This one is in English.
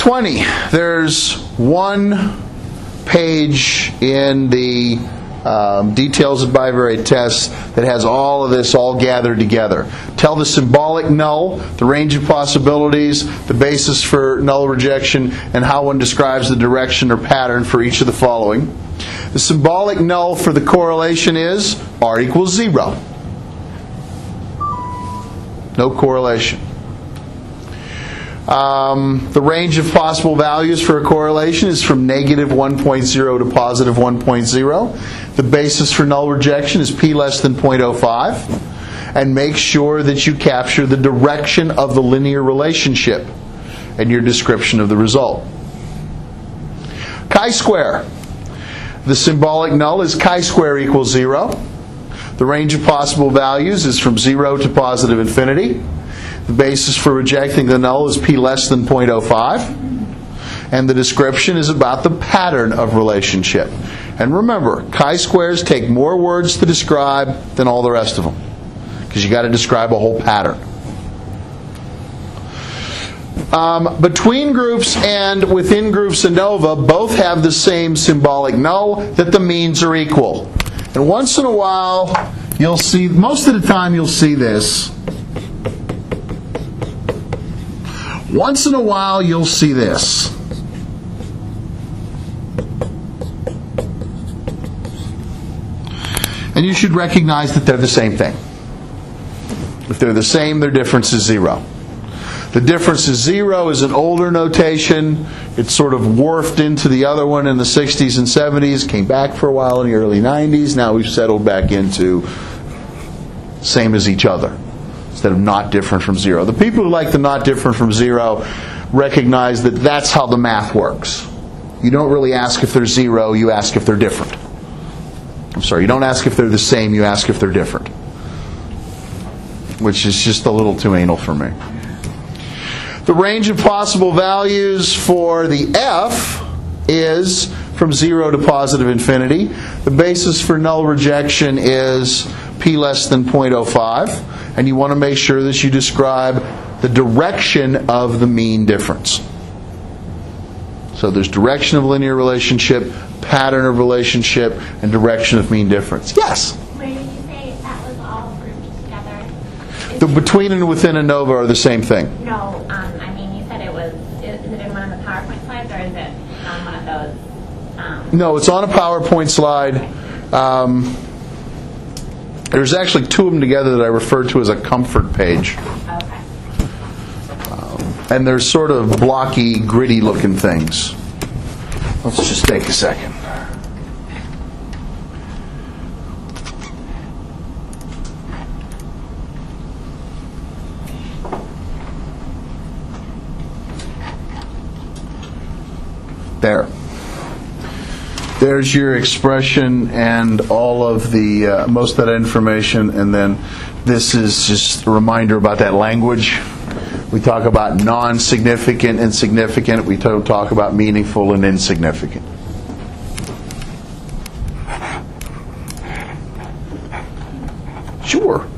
20. There's one page in the details of bivariate tests that has all of this all gathered together. Tell the symbolic null, the range of possibilities, the basis for null rejection, and how one describes the direction or pattern for each of the following. The symbolic null for the correlation is R equals 0. No correlation. The range of possible values for a correlation is from negative 1.0 to positive 1.0. The basis for null rejection is p less than 0.05. And make sure that you capture the direction of the linear relationship in your description of the result. Chi-square. The symbolic null is chi-square equals 0. The range of possible values is from 0 to positive infinity. The basis for rejecting the null is p less than 0.05. And the description is about the pattern of relationship. And remember, chi-squares take more words to describe than all the rest of them, because you've got to describe a whole pattern. Between groups and within groups ANOVA both have the same symbolic null, that the means are equal. And once in a while, you'll see, most of the time you'll see this. Once in a while you'll see this. And you should recognize that they're the same thing. If they're the same, their difference is 0. The difference is 0 is an older notation. It's sort of morphed into the other one in the 60s and 70s, came back for a while in the early 90s. Now we've settled back into same as each other, instead of not different from 0. The people who like the not different from 0 recognize that that's how the math works. You don't really ask if they're 0, you ask if they're different. I'm sorry, you don't ask if they're the same, you ask if they're different. Which is just a little too anal for me. The range of possible values for the F is from 0 to positive infinity. The basis for null rejection is p less than 0.05. And you want to make sure that you describe the direction of the mean difference. So there's direction of linear relationship, pattern of relationship, and direction of mean difference. Yes? Where did you say that was all grouped together? The between and within ANOVA are the same thing. No, I mean, you said it was, is it in one of the PowerPoint slides, or is it on one of those? No, it's on a PowerPoint slide. There's actually two of them together that I refer to as a comfort page. Okay. And they're sort of blocky, gritty looking things. Let's just take a second. There. There's your expression and all of the most of that information, and then this is just a reminder about that language. We talk about non-significant and significant. We don't talk about meaningful and insignificant. Sure.